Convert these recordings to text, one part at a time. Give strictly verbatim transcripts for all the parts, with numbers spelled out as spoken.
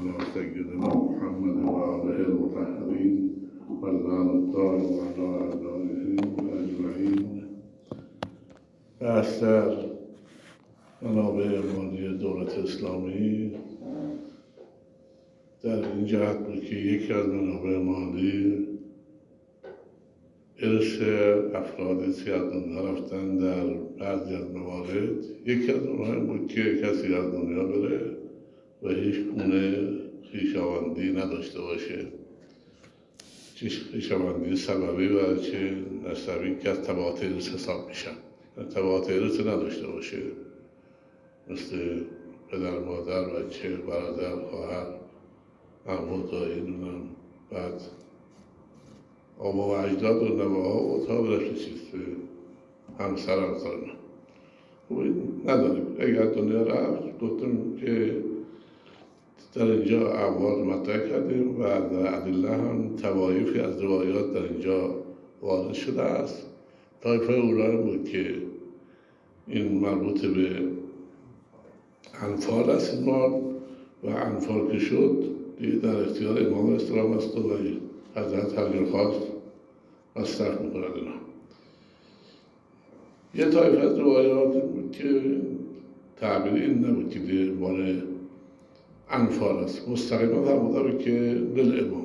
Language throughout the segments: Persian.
على سيدنا محمد وآله المطهرين واللعن الدائم على أعدائهم أجمعين. اثر منابع مالی دولت اسلامی در این جهت بود که یکی از منابع مالی ارث افرادی که از دنیا رفتن در بعضی از موارد، یکی از اونها این بود که کسی از دنیا بره و هیچ گونه خویشاوندی نداشته باشه، چه خویشاوندی سببی و چه نسبی که از تبعات ارث حساب میشن، تبعات ارث نداشته باشه، مثل پدر، مادر، بچه، برادر، خواهر، عمو، دایی، نونم، بعد آبا و اجداد و نواها و تا برسه چیز همسر همسر نه. خب این نداریم. اگر دنیا رفت گفتم که در اینجا احوال مطرح کردیم و در ادله هم توایفی از روایات در اینجا وارد شده است. طایفه اولی بود که این مربوط به انفال است این مال و انفال که شد دیگه در اختیار امام اسلام است و حضرت هر خواست مصرف میکنند اینا. یه طایفه از روایات بود که تعبیر این نبود که دیگه مال انفال است، مستقیما فرموده بود که دل امام.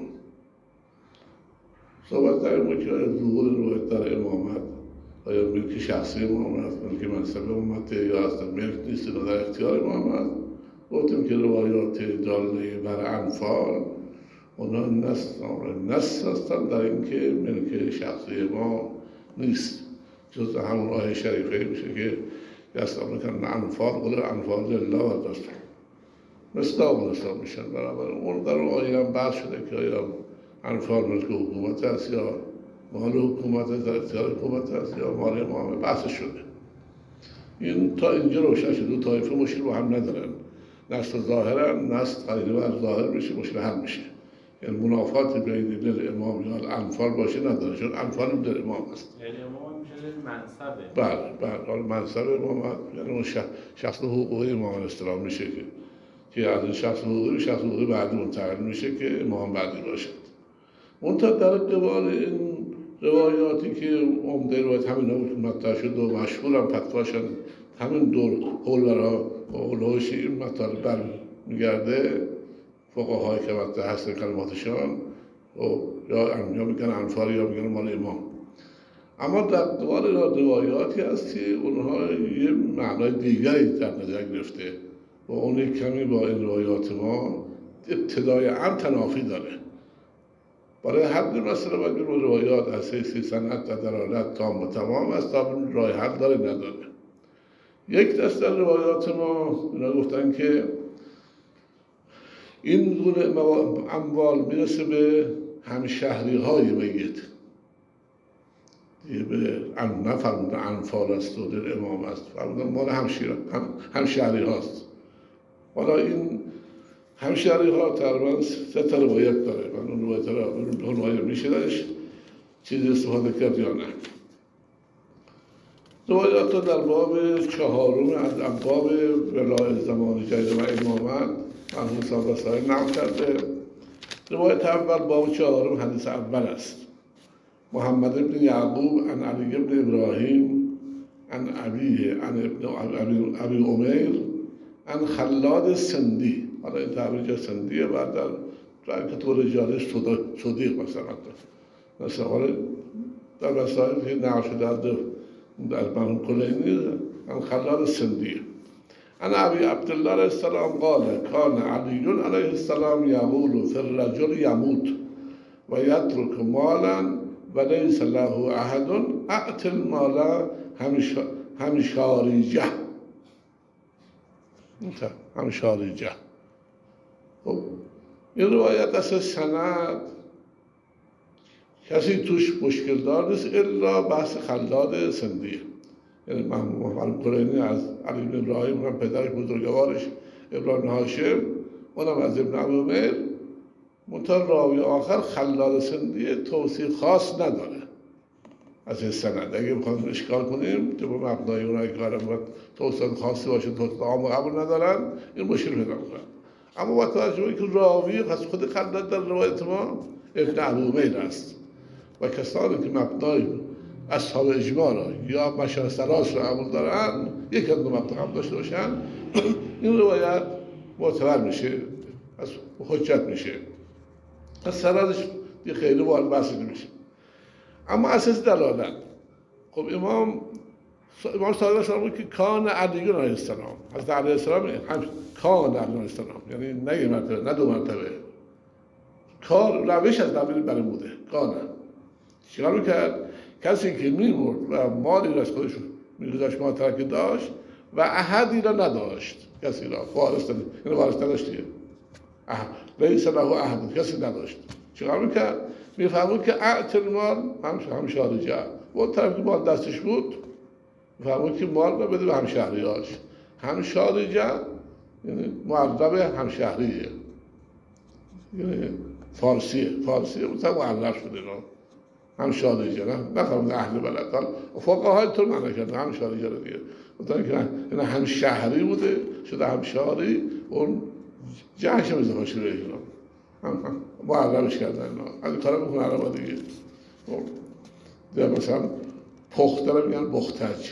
صحبت در این بود که ظهور روایت در امامت آیا ملک شخصی امام است، ملک منصب امامت یا اصلا ملک نیست و در اختیار امام است. گفتیم که روایات داله بر انفال اونا نص هستن در این که ملک شخصی امام نیست، جز همون آیه شریفه میشه که یستم کن انفال قل انفال لله و رسول مصداق حساب میشن. برابر اون در اون آیه هم بحث شده که آیا انفال ملک حکومت است یا مال حکومت در اختیار حکومت است یا مال امام، بحث شده. این تا اینجا روشن شد. دو طایفه مشکل با هم ندارن، نص ظاهرن، نص قریبه بر ظاهر میشه، مشکل حل میشه. یعنی منافات بین دل امام یا انفال باشه نداره، چون انفال هم دل امام است. یعنی امام میشه منصبه. بله بله، حالا منصب امام یعنی اون شخص حقوقی امام اسلام میشه که که از این شخص حقوقی شخص حقوقی بعدی منتقل میشه که امام بعدی باشد. اون تا در قبال این روایاتی که عمده روایت همین هم مطرح شد و مشهور هم فتواشن همین دور حولرها و حولهاش این مطالب برمیگرده، فقهایی که مطرح هستن کلماتشان و یا یا میگن انفال یا میگن مال امام. اما در قبال روایاتی هست که اونها یه معنای دیگری در نظر گرفته و اون کمی با این روایات ما ابتدای هم تنافی داره. برای حد مسئله باید این روایات اساسی سند و دلالت تام و تمام است تا راه حل داره نداره. یک دسته روایات ما اینا گفتن که این گونه اموال میرسه به همشهری های میت، دیگه به نفرمودن انفال است و دل امام است، فرمودن مال همشهری هم همشهری هاست. حالا این همشهری ها تقریبا سه تا روایت داره. من اون روایت را اون روایت میشه درش چیزی استفاده کرد یا نه. روایات رو در باب چهارم از ابواب ولایت زمان جدید و امامت مرحوم صاحب رساله نقل کرده. روایت اول باب چهارم حدیث اول است. محمد ابن یعقوب عن علی ابن ابراهیم عن ابیه عن ابن ابی عمیر عن خلاد سندی. حالا این تعبیر جا سندیه، بعد در در کتب رجالش صدیق مثلا مثلا حالا در مسائل که نقل شده در مرحوم کلینی عن خلاد سندی عن ابی عبدالله علیه السلام قال کان علی علیه السلام یقول فی الرجل یموت و یترک مالا و لیس له احد اعط المال همشاریجه. همشاریجه. خب این روایت اصلا سند کسی توش مشکل دار نیست الا بحث خلاد سندیه. یعنی محمد کلینی از علی بن ابراهیم و پدرش بزرگوارش ابراهیم هاشم، اونم از ابن ابی عمیر. منتها راوی آخر خلاد سندیه توصیح خاص نداره از این سند. اگه بخوایم اشکال کنیم تو به مبنای اونایی که توصیح خاصی باشه توصیح عام قبول ندارن، این مشکل پیدا میکنن. اما با توجه که راوی پس خود خلاد در روایت ما ابن ابوعمیر است و کسانی که مبنای اصحاب اجماع را یا مشاهد سراس را قبول دارن یک از دو مبنا هم داشته باشن این روایت معتبر میشه، از حجت میشه، از سرازش یه خیلی وارد بحث نمیشه. اما اساس دلالت خب امام امام صادق السلام که کان علیون علیه السلام از علیه السلام هم کان علیون علیه السلام، یعنی نه یه مرتبه نه دو مرتبه، کار روش از نبیل برموده کانه چیکار میکرد؟ کسی که میمرد و مالی را از خودش میگذاشت ما ترک داشت و احدی را نداشت، کسی را وارث یعنی وارث نداشت دیگه، لیس له احد، کسی نداشت، چیکار میکرد؟ میفهمود که اعت المال هم همشهریه و طرف که مال دستش بود میفهمود که مال را بده به همشهریاش. همشهریه یعنی معرب همشهریه، یعنی فارسیه فارسیه مثلا معرب شده نه همشهریه، نه نفهمون اهل بلد ها فقهای طور معنی کرده همشهریه رو دیگه مثلا که یعنی همشهری بوده شده همشهری، اون جهش هم اضافه شده اینا هم معربش کردن اینا از این کارا میکنه عربا دیگه. دیگه مثلا پخته رو میگن بختج،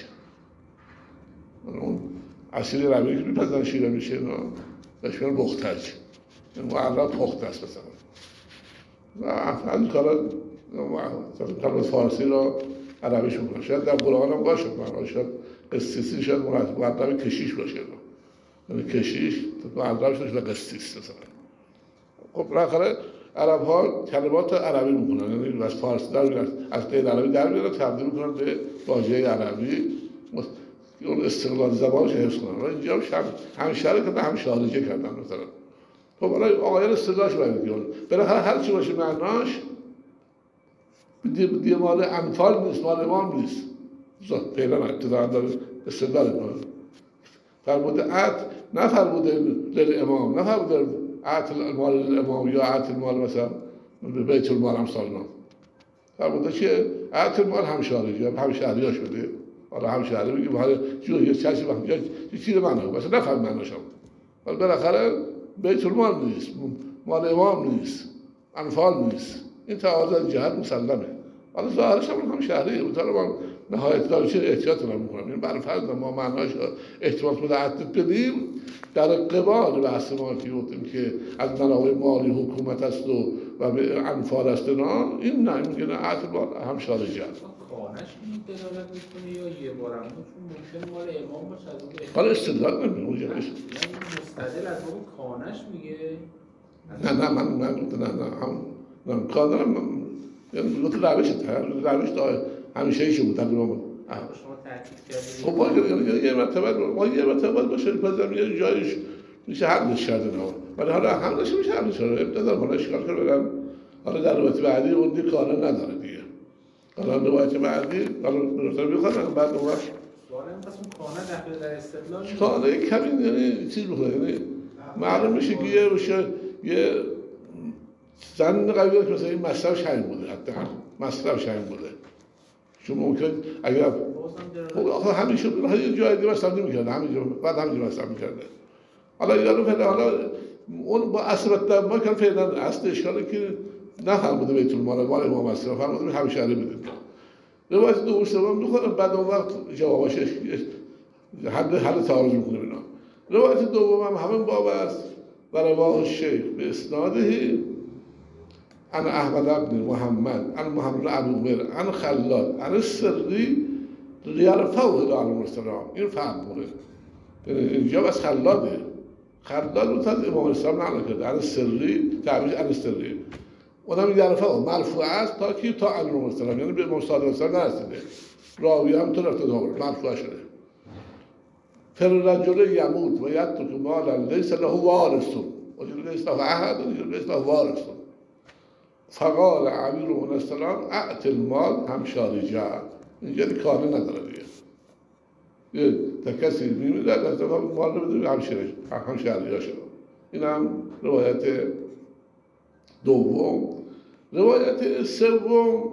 اون اصیل روی که میپزن شیره میشه اینا بهش میگن بختج، یعنی معرب پخته است مثلا. و از این کارا کلمه فارسی رو عربیش میکنن، شاید در قرآن هم باشه، شاید قسیسی شاید معرب کشیش باشه، یعنی کشیش معرب شده شده قسیس مثلا. خب بالاخره عرب ها کلمات عربی میکنن، یعنی از فارسی در میارن از غیر عربی در میارن تبدیل میکنن به واژه عربی، اون استقلال زبانش حفظ کنن. اینجا هم همشهری کردن همشهریه کردن مثلا. خب حالا آقایان استقلالش برمیگردن بالاخره هر چی باشه معناش دیگه مال انفال نیست، مال امام نیست. فعلا ابتداء داره استدلال میکنه. فرموده عهد نفرموده للامام، نفرموده عهد المال للامام یا عهد المال مثلا به بیت المال امثالنا. فرموده چیه؟ عهد المال همشهریه، همشهریه شده. حالا همشهری میگیم حالا جو یه چیزی وقت یه چیزی معنی مثلا نفهم معنیش هم. ولی بالاخره بیت المال نیست، مال امام نیست، انفال نیست. این تعارض از جهت مسلمه. حالا ظاهرش هم همشهریه، مثلا ما نهایت دارچه احتیاط رو میکنم، این برای فرض ما معناش احتمال متعدد بدیم در قبال بحث ما که گفتیم که از منابع مالی حکومت است و و به انفال است نه، این نه میگه نه عهد مال همشهریه. کانش این دلالت میکنه یا یه بارم چون ممکن مال امام باشه از اون حالا استدلال نمیگه یعنی مستدل از اون کانش میگه نه نه من من نه نه هم نه کانم یعنی گفت روش روش تا همیشه ایشون بود تقریبا شما تاکید کردید. خب باید یه مرتبه ما یه مرتبه باشه پس یه جایش میشه حلش کرده نه، ولی حالا حلش میشه حلش کرده ابتدا حالا اشکال کنه برم حالا در روایت بعدی اون دی کانه نداره دیگه. حالا روایت بعدی حالا درسته میخوام بعد اون وقت سوال این پس اون کانه داخل در استدلال کانه کمی یعنی چیز بخوره، یعنی معلوم میشه که یه روشه یه زن قویه که مثلا این مصرفش همین بوده، حتی مصرفش همین بوده. چون ممکن اگر خب آخه همیشه یه جای دیگه مصرف نمی‌کرده، همینجا بعد همینجا مصرف می‌کرده. حالا یارو فعلا حالا اون با اصل ما کار فعلا اصل اشکالی که نه بوده بیت المال مال امام مصرف فرموده همشهری بده. روایت دو سوم می‌خونم بعد اون وقت جوابش حل حل تعارض می‌کنه اینا. روایت دوم هم همین باب است و رواه الشیخ به اسناده عن احمد بن محمد عن محمد ابوعمیر عن خلاد عن السری یرفعه الی السلام. این فهم کنه اینجا بس خلاده خلاد بود از امام الاسلام نقل کرده عن السری تعبیر عن السری اونم یرفعه مرفوع است تا کی تا عن السلام، یعنی به امام صادق السلام نرسیده، راوی هم تو رفته داور مرفوع شده. فالرجل یموت و یترک مالا لیس له وارث و لیس له احد و لیس له وارث فقال امیر علیه السلام اعط المال همشهریه. اینجا کانه نداره دیگه، یه تا کسی میمیره در مال رو بده همشهریه همشهریه شد. این هم روایت دوم. روایت سوم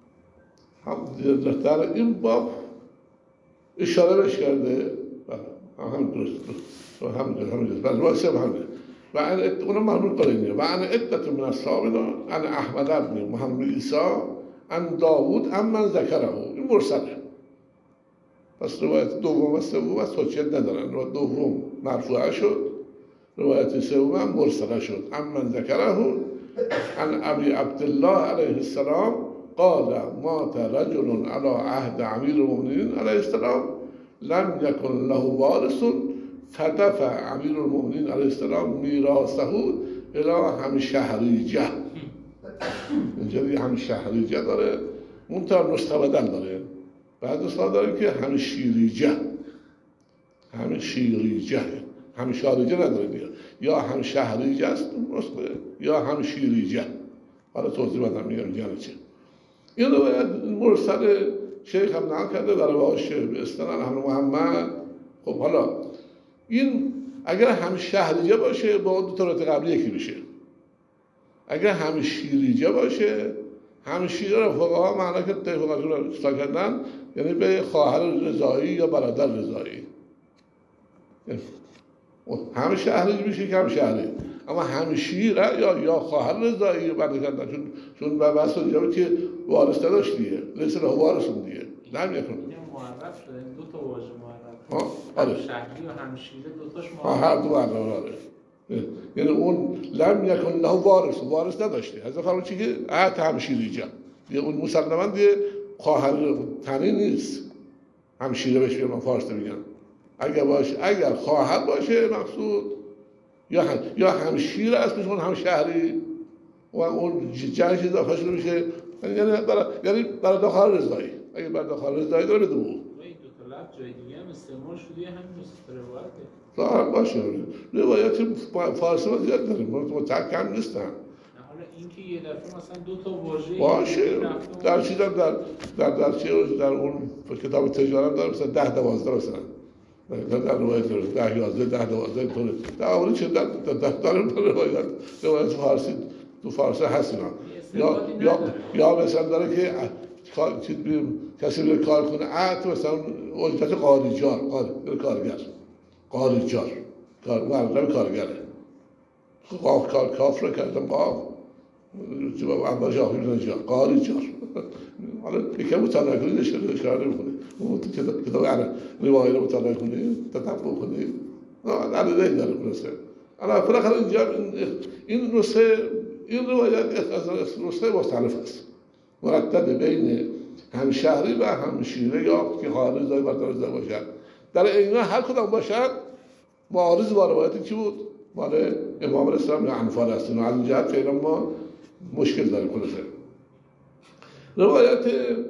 هم در این باب اشاره بهش کرده هم درست هم درست هم درست بله واسه هم و أنا أنا مربوط قريني وأنا عدة من الصابرة أنا أحمد بن محمد عيسى عن داوود عمن ذكره این مرسله پس روایت دوم و سوم حجت ندارن روایت دوم مرفوعه شد روایت سوم مرسله شد عمن ذكره عن ابي عبد الله عليه السلام قال مات رجل على عهد امير المؤمنين عليه السلام لم يكن له وارث فدفع امیر المؤمنین علیه السلام میراثه الى همشهریجه. اینجا دیگه همشهریجه داره منتها نسخه بدل داره بعد نسخه داره که همشیریجه همشیریجه همشاریجه نداره دیگه یا همشهریجه است نسخه یا همشیریجه. حالا توضیح بدم میگم یعنی چه. این روایت مرسل شیخ هم نقل کرده در روایش به استناد احمد محمد. خب حالا این اگر همشهریجه باشه با دو تا روایت قبلی یکی میشه. اگر همشیریجه باشه همشیره رو فقها معنا که فقها رو اصطلاح کردن یعنی به خواهر رضایی یا برادر رضایی. همشهریجه میشه که همشهری اما همشیره یا یا خواهر رضایی رو برادر کردن چون چون به بحث دیگه که وارث نداشت دیگه لیس له وارث دیگه لم یکن معرف شده دو تا واژه معرف ها آره شهری و همشیره دو تاش ها هر دو معرف یعنی اون لم یکن له وارث وارث نداشته حضرت فرمود چی که عهد همشیریجه دیگه اون مسلماً دیگه خواهر تنی نیست همشیره بهش من فارسی میگم اگر باشه اگر خواهر باشه مقصود یا هم یا همشیره است میشه اون همشهری و اون جنش اضافه شده میشه یعنی برای یعنی برای داخل رضایی اگه برای داخل رضایی داره بده بود جای دیگه هم استعمال شده همین نسخه روایته ظاهر باشه روایت فارسی ما زیاد داریم متحکم نیستن حالا اینکه یه دفعه مثلا دو تا واژه باشه در چیزم در در در چه در اون کتاب تجارت داره مثلا ده دوازده مثلا در در روایت داره ده یازده ده دوازده طوره در اول چه در در داریم روایت روایت فارسی تو فارسی هست اینا یا یا یا مثلا داره که چیز کسی رو کار کنه عهد مثلا اجرت قاریجار قاری کارگر قاریجار کار مردم کارگره قاف کار کاف رو کردم قاف جواب اول جاهی نجار قاریجار حالا یکم مطالعه کنید اشاره میکنه اون کتاب کتاب عرب روایت رو مطالعه کنید تتبع کنید نه علیه داره مثلا انا فقط اینجا این نسخه این روایت از نسخه مختلف است مرتب بین همشهری و همشیره یا که خواهر رضایی برادر رضایی باشد در اینا هر کدام باشد معارض با روایتی چی بود؟ مال امام الاسلام یا انفال است و از این جهت فعلا ما مشکل داریم خلاصه. روایت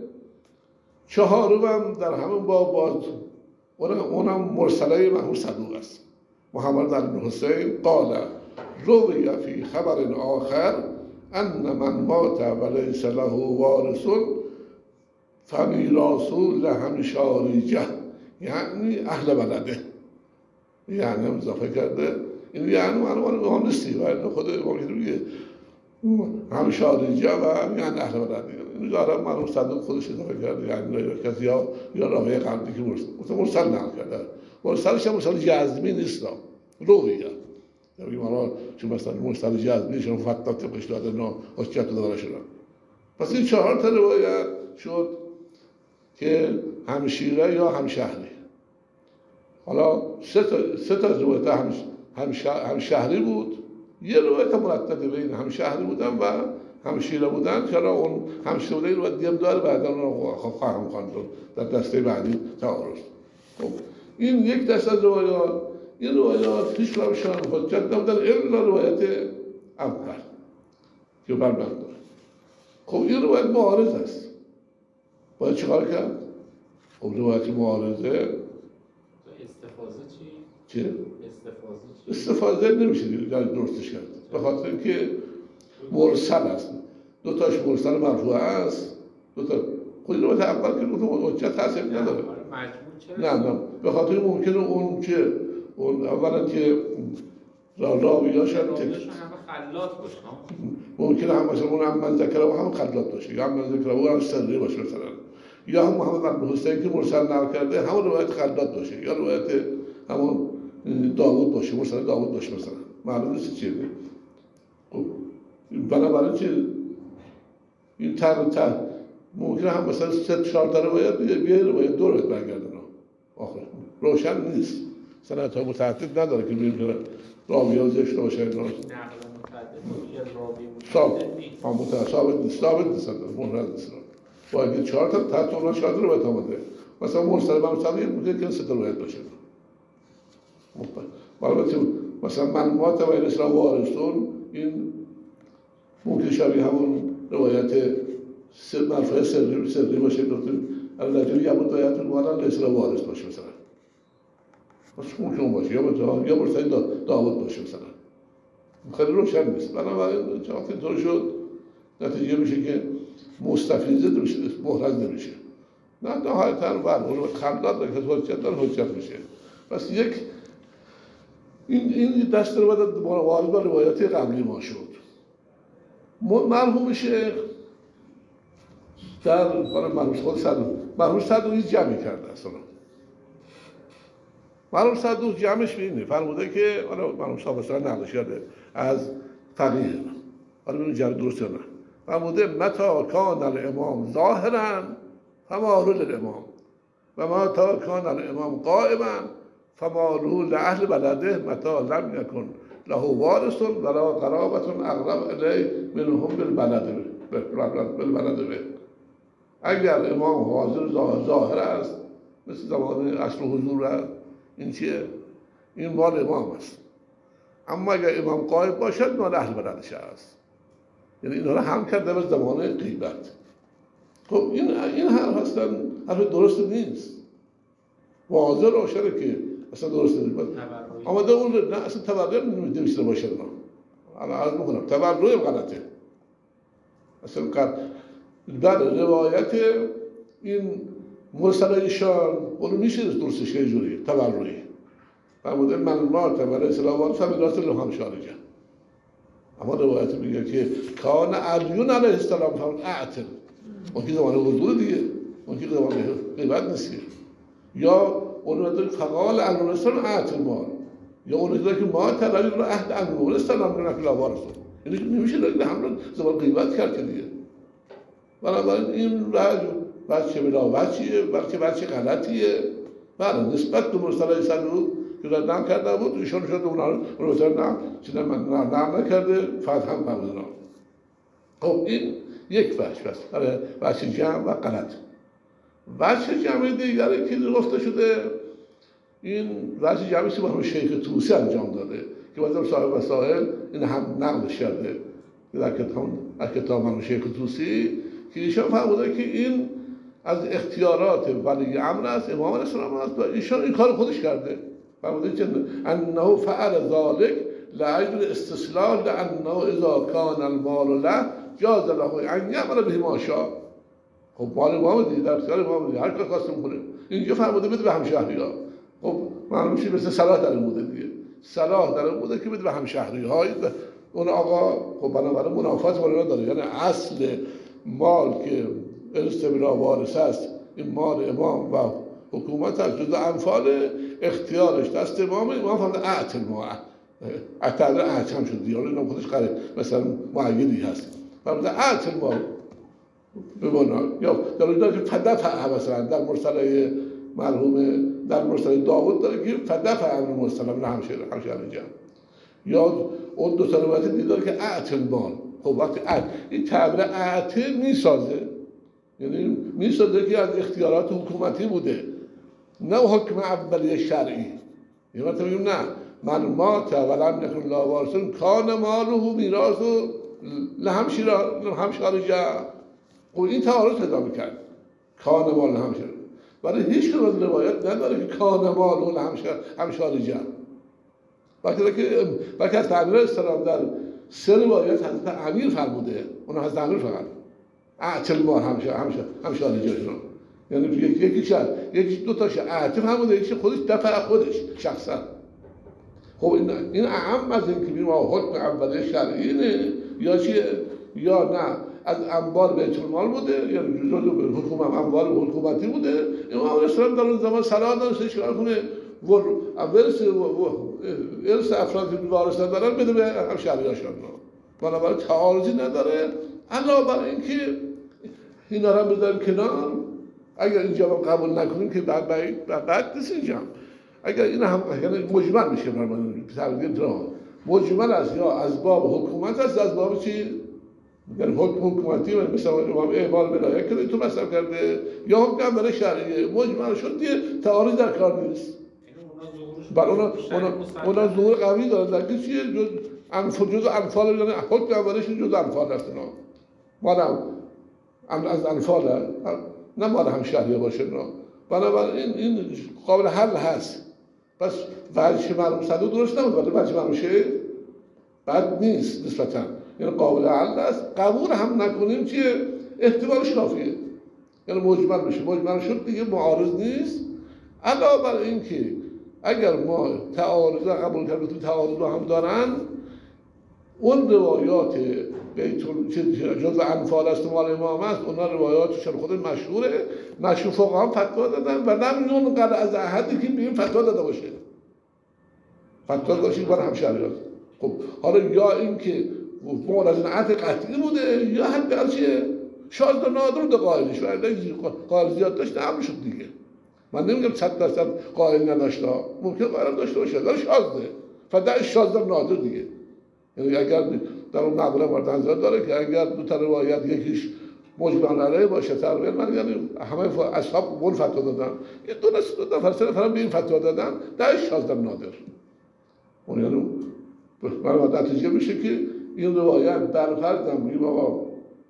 چهارم هم در همون باب باز اونم مرسله محمود صدوق است. محمد بن حسین قال روی فی خبر آخر ان من مات ولیس له وارث فمیراثه لهمشاریجه یعنی اهل بلده یعنی هم اضافه کرده این یعنی معلومه مهم نیستی و خود امام میگه همشاریجه و یعنی اهل بلده این داره معلوم صدوق خودش اضافه کرده یعنی کسی یا یا راوی قبلی که مرسل مرسل نقل کرده مرسلش هم مرسل جزمی نیست رویه یعنی ما چون مثلا مرسل جزمی شون فتوا طبقش داده نه حجت داره شده پس این چهار تا روایت شد که همشیره یا همشهری حالا سه تا سه تا روایت هم همشهری بود یه روایت مرتب بین همشهری بودن و همشیره بودن که اون همشیره بودن رو دیگه داره بعدا رو خواهم خواند در دسته بعدی تعارض. خب این یک دسته از روایات این روایات هیچ کدامشون حجت نبودن الا روایت اول که بربند داره. خب این روایت معارض است باید چیکار کرد؟ خب روایت معارضه استفاضه چی؟ چه؟ استفاضه چی؟ استفاضه نمیشه دیگه درستش کرد به خاطر اینکه مرسل است دو تاش مرسل مرفوع است دو تا خود روایت اول که دو تا حجت هست نداره نه نه به خاطر ممکنه اون که اون اولا که راویاش هم خلاط باشه ممکنه هم مثلا اون هم من ذکره و هم خلاط باشه یا هم من ذکره و هم سری باشه مثلا یا هم محمد بن حسین که مرسل نقل کرده هم روایت خلاط باشه یا روایت همون داوود باشه، مثلا داوود باشه مثلا معلوم نیست چیه. خب بنابراین چه این تر تر ممکنه هم مثلا سه چهار تا روایت بیه روایت دو روایت برگردن آخر روشن نیست. سنت ها متعدد نداره که ببینیم راوی ها زشت باشه نقل متعدد راوی ثابت ثابت نیست ثابت نیست مورد نیست. باید چهار تا تا اون چهار تا روایت آمده. مثلا مرسل مرسل ممکنه که سه تا روایت باشه. البته مثلا معلومات و الاسلام وارثون این ممکن شبیه همون روایت مرفوع سری سری باشه. گفتیم الرجل یموت و یترک مالا الاسلام وارث باشه مثلا. بس ممکن باشه یا مثلا یا مرسل داوود باشه مثلا. خیلی روشن نیست. بنابراین چون اینطور شد نتیجه میشه که مستفیضه نمیشه، محرز نمیشه. نه نهایتاً برمون خندات که حجت داره حجت میشه. بس یک این این دست رو بعد وارد با روایات قبلی ما شد. مرحوم شیخ در برای مرحوم خود صدوق مرحوم صدوقی جمع کرده اصلا. مرحوم صدوق جمعش به اینه فرموده که حالا مرحوم صاحب اصلا نقل کرده از فقیه. حالا ببینید جمع درست نه. فرموده متا کان الامام ظاهرا فما له الامام و متا کان الامام قائما فما له لاهل بلده متا لم یکن له وارث ولا قرابة اقرب الیه منهم بالبلد بالبلد به. اگر امام حاضر ظاهر است مثل زمان اصل حضور است این چیه؟ این مال امام است. اما اگر امام قائم باشد مال اهل بلدش است. یعنی اینا رو هم کرده به زمان غیبت. خب این این حرف هستن حرف درست نیست. واضح روشنه که اصلا درست نیست. آمده اون نه اصلا تبرع نمیشه باشه. الان عرض میکنم تبرع غلطه. اصلا در روایت این مرسل ایشان اون میشه درستش که جوری تبرعی. فرموده من ما تبرع سلاوان فمیلات لهم شارجه. اما روایت میگه که کان علیون علیه السلام فرمود اعتل. اون که زمان حضور دیگه. اون که زمان غیبت نیست. یا اون رو داره فقال علیون السلام اعتل ما. یا اون رو داره که ما تبرعی رو عهد علیون السلام رو نکلا وارثون. یعنی نمیشه داره همون زمان غیبت کرد دیگه. بنابراین این رج بچه بلا بچیه بلکه بچه غلطیه. بله نسبت به مرسل صدوق که نام کرده بود ایشان شده اونا رو بزرگ نام چیزا من نام نکرده فتح هم فرمودن. خب این یک بچه بس برای بچه جمع و غلط. بچه جمع دیگری که گفته شده این بچه جمعی که با شیخ طوسی انجام داده که بعضی صاحب وسائل این هم نقلش کرده در کتاب از کتاب من شیخ طوسی که ایشان فرموده که این از اختیارات ولی امر است امام الاسلام است و ایشان این کار خودش کرده. فرموده که انه فعل ذلك لاجل استسلال لانه اذا كان المال له جاز له ان يعمل به ما شاء. خب مال امام دیگه در اختیار امام دیگه هر کار خواست میکنه. اینجا فرموده بده به همشهری‌ها. خب معلوم میشه مثل صلاح در بوده دیگه. صلاح در بوده که بده به همشهری‌ها. اون آقا خب بنابراین منافات با داره. یعنی اصل مال که استبرا وارث است این مال امام و حکومت از جزء انفال اختیارش دست امام امام فرمود اعتل ما اعتل اعتم شد دیگه اینا خودش قرار مثلا معیدی هست فرمود اعتل ما بمانا یا در اونجا که فدفع مثلا در مرسله مرحوم در مرسله داوود داره که فدفع امر مرسله من همشه همشه جمع یا اون دو تا روایت دیدار که اعتل مال. خب وقتی این تعبیر اعتل میسازه یعنی میسازه که از اختیارات حکومتی بوده نه حکم اولیه شرعی. یه وقت میگیم نه من مات ولم یکن له وارث کان ماله میراث لهم شیرا لهم شارجه. خب این تعارض پیدا میکرد کان مال لهم شارجه ولی هیچ کدوم روایت نداره که کان ماله لهم شارجه. وقتی که وقتی از تعبیر اسلام در سه روایت حضرت امیر فرموده اون حضرت امیر فقط اعتل ما همشه همشه همشه آنجاشون یعنی یکی شد یکی دو تاشه اعتل فرموده یکی خودش دفع خودش شخصا. خب این این اهم از این که بیم حکم اولیه شرعی نه یا چیه یا نه از انبار بیت المال بوده یا جزء حکومت انبار حکومتی بوده. امام الاسلام در اون زمان صلاح داشت چیکار کنه ورث ارث افرادی که وارث ندارن بده به همشهریاشون. بنابراین تعارضی نداره. علاوه بر اینکه اینا رو بذاریم کنار، اگر اینجا قبول نکنیم که بعد بعد نیست اینجا. اگر این هم یعنی مجمل میشه برای تغییر درام مجمل است یا از باب حکومت است از باب چی؟ یعنی حکم حکومتی مثل امام اعمال ولایت که تو مصرف کرده یا حکم برای شرعیه مجمل شد دیگه تعارض در کار نیست. بله اونا اونا اونا ظهور قوی داره در چیه جز انفال جز انفال یعنی حکم اولش جز انفال است اونا. مادام از انفال نه مال همشهریه باشه اونا. بنابراین این قابل حل هست. پس وجه مرحوم صدوق درست نبود ولی وجه مرحوم شیخ بد نیست نسبتاً. یعنی قابل حل است. قبول هم نکنیم چیه احتمالش کافیه. یعنی مجمل بشه. مجمل شد دیگه معارض نیست. علاوه بر این که اگر ما تعارض قبول کردیم تو تعارض هم دارن اون روایات بیتون جزء انفال است مال امام است اونا روایاتشون خود مشهوره مشهور فقها هم فتوا دادن و نمیدونن قدر از احدی که بیم فتوا داده باشه فتوا داشتید برای همشهریات. خب حالا یا این که مولازمت قطعی بوده یا حتی چیه شاذ و نادر ده قائلش ولی قائل زیاد داشت هم شد دیگه. من نمیگم صد درصد قائل نداشته ممکن قائل داشته باشه ولی شاذه فدای شاذ و نادر دیگه. یعنی اگر در اون مقوله وارد نظر داره که اگر دو تا روایت یکیش مجمل علیه باشه تقریبا من یعنی همه اصحاب اون فتوا دادن یه دو تا نفر سه نفر به این فتوا دادن ده شاذ و نادر. اون یعنی من نتیجه میشه که این روایت در فرض میگیم آقا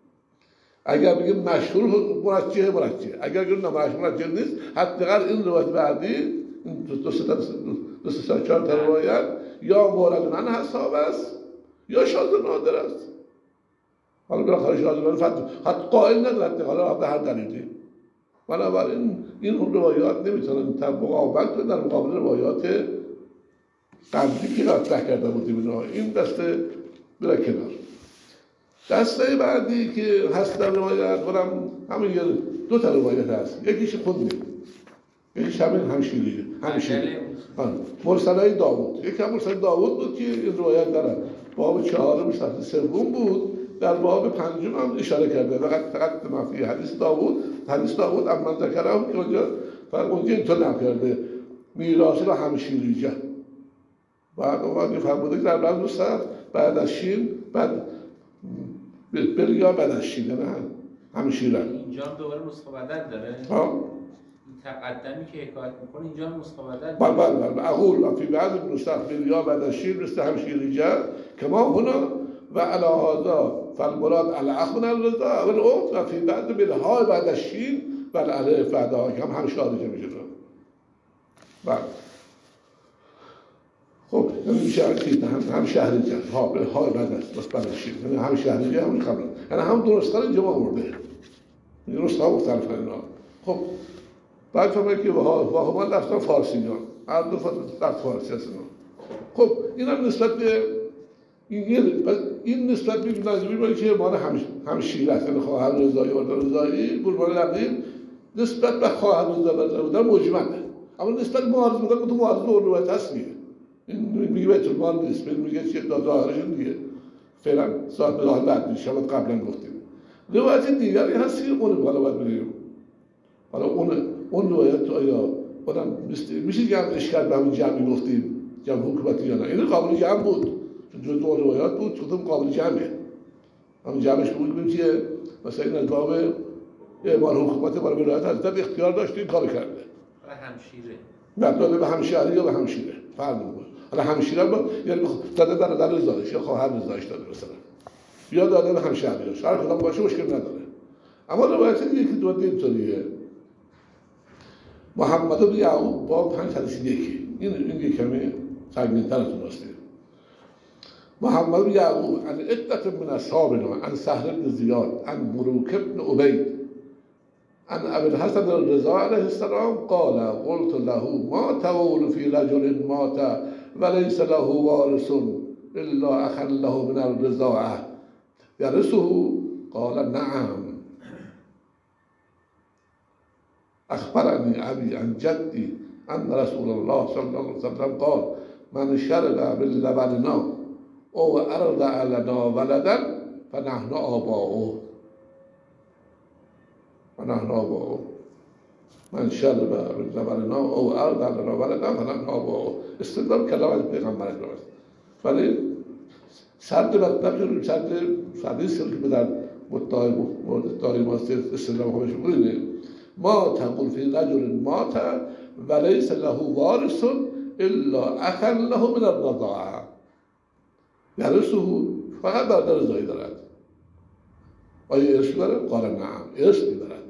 اگر بگیم مشهور مرجحه مرجحه اگر بگیم نه مشهور مرجحه نیست حداقل این روایت بعدی دو سه تا دو سه چهار تا روایت یا مورد من حساب است یا شاذ و نادر است. حالا بالاخره شاذ و نادر حتی قائل ندارد حالا به هر دلیلی. بنابراین این روایات نمیتونن مقاومت کنن در مقابل روایات قبلی که مطرح کرده بودیم. این دسته بلا کنار. دسته بعدی که هست در روایت برم همین دو تا روایت هست یکیش خوندیم یکیش همین همشیریه همشیری مرسلای داوود یکی هم مرسلای داوود بود که این روایت داره باب چهارم صفحه سوم بود در باب پنجم هم اشاره کرده فقط فقط مفی حدیث داوود حدیث داوود اما ذکرهم که اونجا فقط اونجا اینطور نکرده میراث و همشیریجه بعد اومد فرموده که در بعد مستر بعد از شین بعد بلیا بعد از شین نه همشیره اینجا هم دوباره نسخه بدل داره ها تقدمی که حکایت میکنه اینجا هم نسخه بدل بله بله بله اقول و فی بعض نسخ بلیا بعد از شین مثل همشیریجه کما هنا و علی هذا فالمراد الاخ من الرضا و الاخت و فی بعض بلها بعد از شین و الالف بعدها هم همشاریجه میشه. بله خب یعنی میشه که هم هم شهریه ها به های بعد است بس بعد شیر یعنی هم شهریه هم خبر یعنی هم درستا اینجا آورده درست ها مختلف اینا. خب بعد فهمه که ها ها ما لفظ فارسیان هر دو لفظ فارسی هستن. خب این هم نسبت به این این نسبت به نظری باید که مال هم هم شیر است یعنی خواهر رضایی و رضایی قربان لقین نسبت به خواهر رضایی بودن مجمله اما نسبت به معارض بودن که تو معارض و روایت هست میگه این میگه بیت المال نیست میگه چیه ظاهرشون دیگه فعلا صاحب راه بعد میشه شما قبلا گفتیم. روایت دیگری هست که اون بالا باید بگیم حالا اون اون روایت آیا آدم میشه که هم اشکال به همین جمعی گفتیم جمع حکومتی یا نه این قابل جمع بود چون جز دو روایات بود خودم قابل جمعه همین جمعش بود بگیم که مثلا این الباب اعمال حکومت برای روایت حضرت اختیار داشت این کار کرده برای همشیره نه به همشهری یا به همشیره فرق میکنه. حالا همشیره با یعنی داده در در رضایش یا خواهر رضایش داده مثلا یا داده به همشهریاش هر کدام باشه مشکل نداره. اما روایت دیگه که دو اینطوریه محمد بن یعقوب با پنج حدیث یکی این این یک کمی سنگین‌تر از اون است. محمد بن یعقوب عن عدة من اصحابنا عن سهل بن زیاد عن مروک بن عبید عن ابي الحسن الرضا علیه السلام قال قلت له ما تقول في رجل مات وليس له وارث الا اخا له من الرضاعه يرثه قال نعم اخبرني ابي عن جدي ان رسول الله صلی الله علیه وسلم قال من شرب من لبننا او ارضع لنا ولدا فنحن آباؤه فنحن آباؤه من شرب من لبننا او ارضع لنا ولدا فنحن آباؤه. استدلال کلام از پیغمبر اکرم است. ولی سرد مطلب سرد حدیث که به در مدعای مدعای ماست استدلال خودش بگوینه ما تقول فی رجل مات ولیس له وارث الا اخا له من الرضاعه یرثه فقط برادر رضایی دارد. آیا ارث داره؟ قال نعم ارث می‌دارد.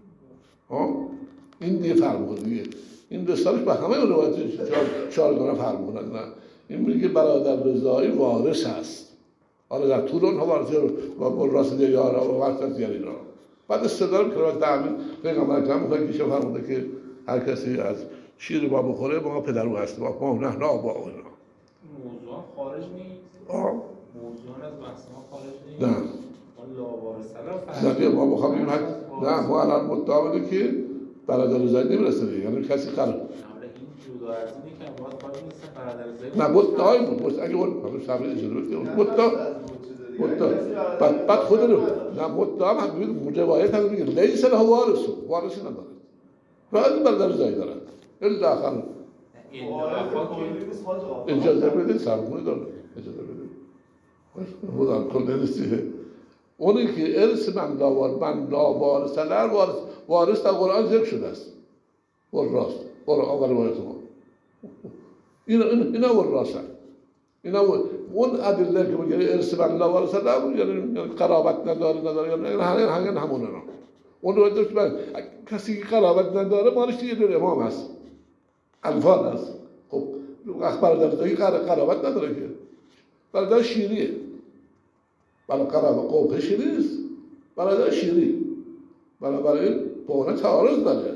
این دیگه فرق می‌کنه دیگه. این دستانش به همه روایت چهارگانه فرق می‌کنه. نه این میگه برادر رضایی وارث است. حالا در طول اونها وارثی رو با راست یارا و وارث دیگری را بعد استدلال کلمات تعمیم پیغمبر اکرم می‌خواد که شما فرموده که هر کسی از شیر ما بخوره ما پدر او هستیم ما نه آبا او اینا موضوع خارج نیست. آه موضوع از بحث ما خارج نیست. نه لا وارث نه ما می‌خوام بگیم نه ما الان مدعا بوده که برادر رضایی نمیرسه دیگه یعنی کسی قرار این جدا از اینه که باید باید نیست برادر رضایی نه مدعای بود اگه اون همون صاحب اجازه بده مدعا مدعا بعد بعد خود رو نه مدعا هم میگه روایت هم میگه لیس له وارث وارثی نداره فقط برادر رضایی داره الا آخر اجازه بدید سرمونی داره اجازه بدید خدا کل نیستیه اونی که ارث من لاوار من لاوارث لر وارث وارث در قرآن ذکر شده است وراث قرآن و روایت ما اینا اینا وراث اینا اون ادله که میگه ارث من لاوارث لر یعنی قرابت نداره نداره یعنی همین همون اینا اون رو داشت من کسی که قرابت نداره مالش دیگه داره امام است الفاظ است. خب اخبار در دیگه قرابت نداره که برادر شیریه برای قرابت قوم شیری نیست برادر شیری بنابراین بونه تعارض داره.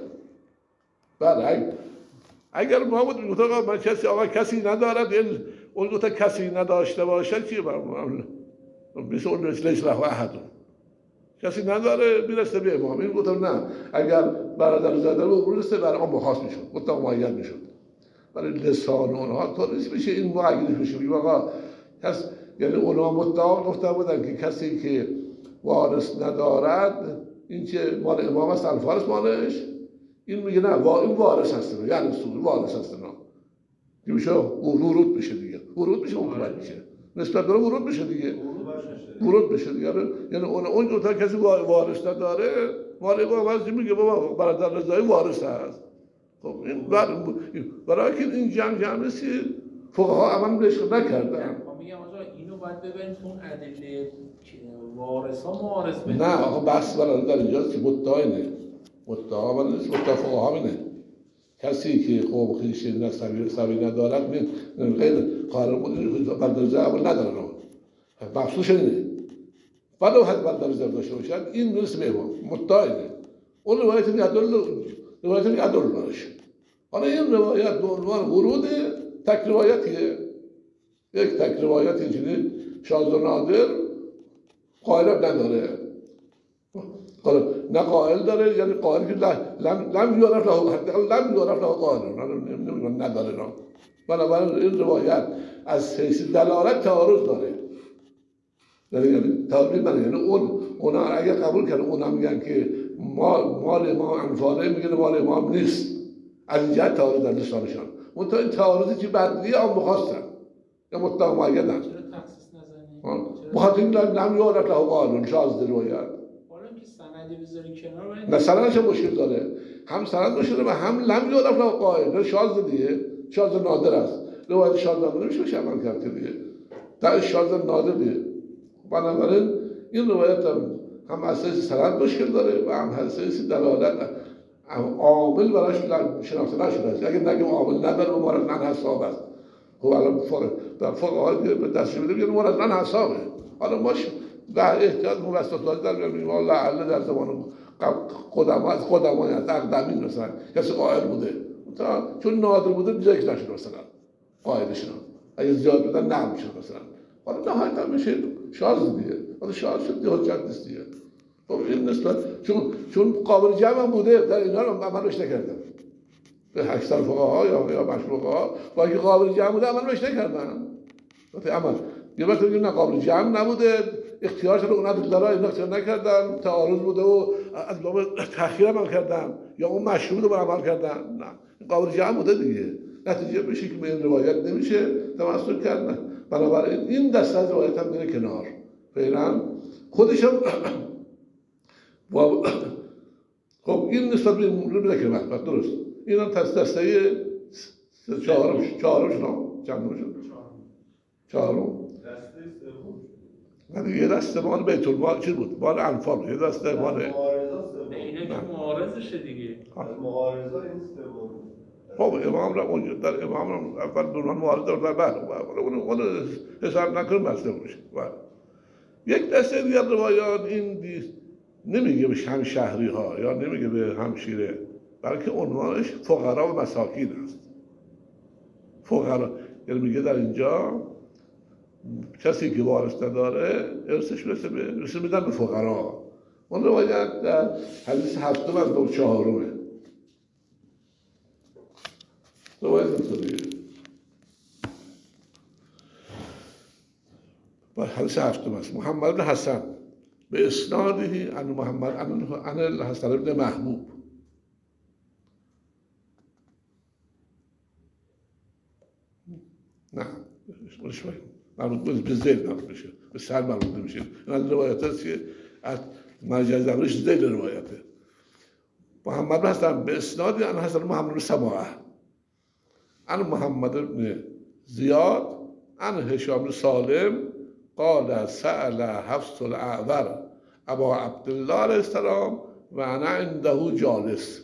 بله اگر ما بود میگفت آقا من کسی آقا کسی ندارد اون گفت کسی نداشته باشد چیه برام مثل اون لیس له احد کسی نداره میرسه به امام این گفت نه اگر برادر زاده رو برسه برای آن مخاص میشد مطلق معین میشد برای لسان اونها طور نیست میشه این معین میشه بگیم آقا کس یعنی اونها مطلق گفته بودن که کسی که وارث ندارد این که مال امام است الفارس مالش این میگه نه این وارث هست یعنی سوی وارث هست نه که میشه ورود میشه دیگه ورود میشه حکومت میشه نسبت به ورود میشه دیگه ورود میشه دیگه یعنی اون اون دو تا کسی وارث نداره مال امام است میگه بابا برادر رضایی وارث هست. خب این برای که این جنگ جمع نیست فقها عمل بهش نکردن. میگم آقا اینو باید ببریم تو اون ادله وارث ها موارث بدن. نه آقا بحث برادر اینجاست که مدعا اینه مدعا من نیست مدعا فقها اینه کسی که قوم خویش نسبی سبی ندارد من غیر قارن بود برادر رضایی عمل ندارن مخصوص اینه ولو حد برادر رضایی داشته باشد این نیست به امام مدعا اینه اون روایت میادل روایت میادل باشه. حالا این روایت به عنوان ورود تک روایتیه یک تک روایت اینجوری شاذ و نادر قائل نداره نه قائل داره یعنی قائل که لم لم یعرف له لم یعرف له قائل نمیگن نداره نه بنابراین این روایت از حیث دلالت تعارض داره یعنی تعارض داره یعنی اون اونا اگه قبول کنه اونا میگن که مال مال امام انفاله میگن مال امام نیست از این جهت تعارض در لسانشان اون تا این تعارضی که بدلی آن بخواستن یا مطلق معین چرا تخصیص نزنیم؟ بخاطر این لم یعرف له قائل شاذ روایت حالا که سندی بذاری کنار نه سندش مشکل داره هم سند مشکل و هم لم یعرف له قائل شاذ دیگه شاذ نادر است روایت شاذ نادر میشه عمل کرد دیگه در شاذ نادر دیگه بنابراین این روایت هم هم اساس سند مشکل داره و هم اساس دلالت عامل براش شناخته نشده است اگه نگیم عامل نداره و مورد من حساب است خب الان در فقها به دست میده میگن مورد من حسابه حالا ما در احتیاط موسطات در میگیم والله لعل در زمان قدما از قدمای از اقدمین مثلا کسی قائل بوده چون نادر بوده ذکر نشده مثلا قائلشون اگه زیاد بودن نقل میشه مثلا حالا نهایتا میشه شاذ دیگه حالا شاذ شد دیگه حجت نیست دیگه خب این نسبت چون چون قابل جمع هم بوده در اینا رو عملش نکردن به اکثر فقها یا یا مشروقها با اینکه قابل جمع بوده عمل بهش نکردن. عمل یه وقت میگیم نه قابل جمع نبوده، اختیارش رو اونها دلارا این اختیار نکردن، تعارض بوده و از باب تأخیر عمل کردن یا اون مشروع رو عمل کردن. نه این قابل جمع بوده دیگه. نتیجه بشه که به این روایت نمیشه تمسک کردن. بنابراین این دسته از روایت هم میره کنار. فعلا خودش هم خب این نسبت به این رو بده که وقت درست. این هم دسته چهارم چهارم شما چند شد؟ چهارم. من یه دسته مال بیت المال چی بود؟ مال انفال. یه دسته مال اینه که معارضشه دیگه. معارضه این سوم. خب امام را اونجا در امام را اول دوران معارضه در بعد اون اون حساب نکنیم بسته باشه. یک دسته دیگر روایات این نمیگه به هم شهری ها یا نمیگه به همشیره، بلکه عنوانش فقرا و مساکین است. فقرا یعنی میگه در اینجا کسی که وارث نداره ارثش برسه به رسه میدن به فقرا. اون روایت در حدیث هفتم از دو چهارمه. روایت اینطوریه. و حدیث هفتم است. محمد بن حسن به اسنادی عن محمد عن الحسن بن محبوب نه مش مربوط به زید مربوط میشه، به سر مربوط نمیشه. این از روایت هست که از مرجع زمانش زید روایته. محمد بن حسن به اسنادی عن حسن محمد بن سماعه عن محمد بن زیاد عن هشام بن سالم قال سأل حفص الاعور ابا عبدالله علیه السلام و انا عنده جالس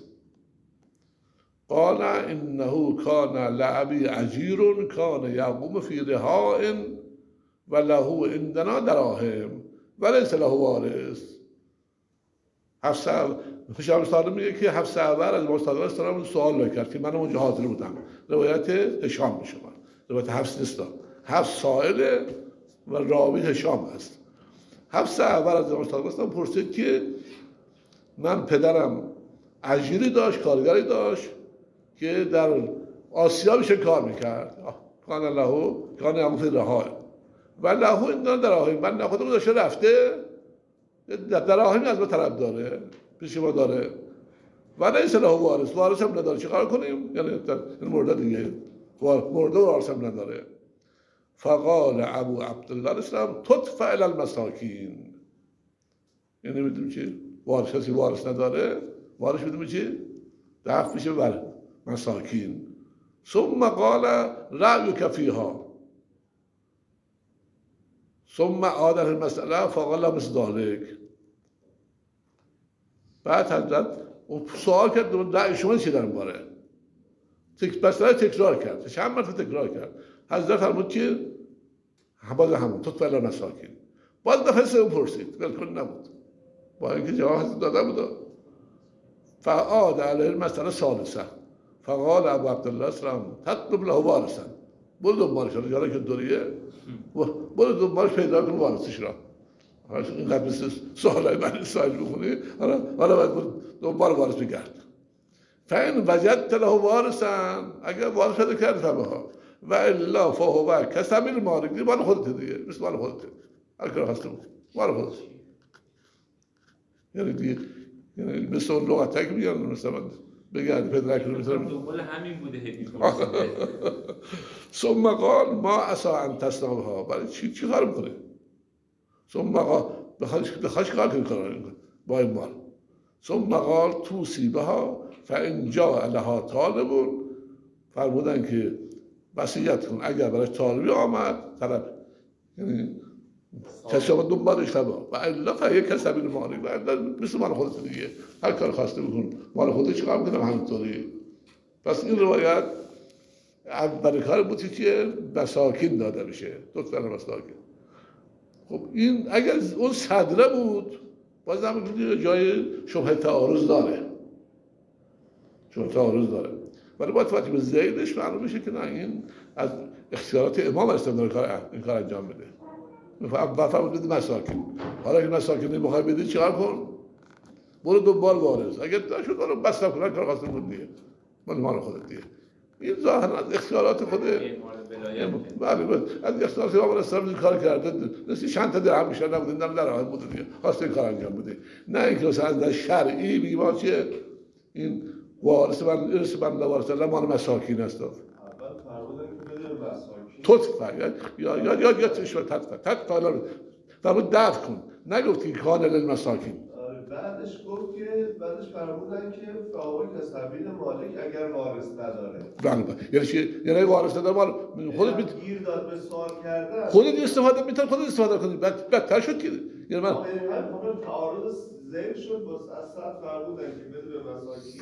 قال انه كان لأبي عجير كان يقوم في رهاء وله عندنا دراهم وليس له وارث. حفص هشام سالم میگه که حفص اعور از محمد صلی الله علیه السلام سوال کرد که من اونجا حاضر بودم. روایت هشام میشه، روایت حفص نیست. حفص سائل و راوی هشام است. حفص اعور از محمد صلی الله علیه السلام پرسید که من پدرم اجیری داشت، کارگری داشت که در آسیا میشه کار میکرد. کان له کان یعمل فی الرحال و له این دراهم، من خودم داشته رفته دراهمی از ما طلب داره، پیش ما داره و لیس له وارث، وارث هم نداره. چیکار کنیم؟ یعنی این مورد دیگه مورد وارث هم نداره. فقال ابو عبدالله الاسلام تدفع الی المساکین. یعنی میدونی چی؟ وارث کسی وارث نداره، وارث میدونی چی؟ دفع میشه بر مساکین. ثم قال رأیک فیها ثم عاد المسأله فقال مثل ذلك. بعد حضرت سوال کرد رأی شما چی در باره؟ مسئله تکرار کرد، چند مرتبه تکرار کرد. حضرت فرمود که باز همون تدفع الی المساکین. باز دفعه سوم پرسید، بالکل نبود، با اینکه جواب داده بود. فعاد علیه المسأله ثالثه فقال ابو عبدالله السلام تطلب له وارثا. برو دنبالش رو یارا که دوریه برو دنبالش پیدا کن وارثش را. این قبل سوالای من سوال بخونی حالا باید دنبال وارث بگرد. فین وجدت له وارثا، اگر وارث پیدا کردی فبها و الا فهو کسبیل مالک، دی مال خودت دیگه، مثل مال خودت هر کار هست مال خودت. یعنی دیگه یعنی مثل اون لغت که میگن مثلا بگرد پیدا کنی مثلا دنبال همین بوده هدی. ثم قال ما عسى ان تصنعها، برای چی چی کار میکنه؟ ثم قال بخواش بخواش کار کنه با این مال. ثم قال توصی بها فان جاء لها طالب، فرمودن که وصیت کن اگر برای طالبی آمد طلب، یعنی کسی آمد دنبالش تبا و الا فهی کسبیل مالک، و الا مثل مال خودت دیگه هر کار خواسته بکن مال خودت چیکار میکنم همینطوری. پس این روایت اول کار بودی که مساکین داده بشه، دو تا مساکین. خب این اگر اون صدره بود باز هم جای شبهه تعارض داره، شبهه تعارض داره، ولی باید وقتی به زیدش معلوم میشه که نه این از اختیارات امام اسلام داره کار این کار انجام بده. بفرمود بده مساکین. حالا که مساکین نمیخوای بدی چیکار کن؟ برو دنبال وارث. اگر نشد رو بس نکن، کار خاصی بود دیگه. مال مال خودت دیگه. این ظاهرا از اختیارات خود بله بله از اختیارات امام اسلام این کار کرده، مثل چند تا درهم بیشتر نبوده، نه در حال بوده دیگه، خواسته این کار انجام بده. نه اینکه مثلا از شرعی بگیم ما چیه این وارث من ارث بنده وارث الله مال مساکین است. اول فرمودن که بده به مساکین. تطفع یا یا یا یا تشوه تطفع تطفع فرمود دفع کن، نگفتی کان للمساکین. بعدش گفت که بعدش فرمودن که فاوی کسبیل مالک اگر وارث نداره. بله بله. یعنی چی؟ یعنی وارث نداره مال خودت بیت گیر داد به سوال کردن. خودت استفاده میتونی خودت استفاده کنی. بعد بدتر شد که یعنی من همین تعارض ذهن شد باز اصلا فرمودن که بده به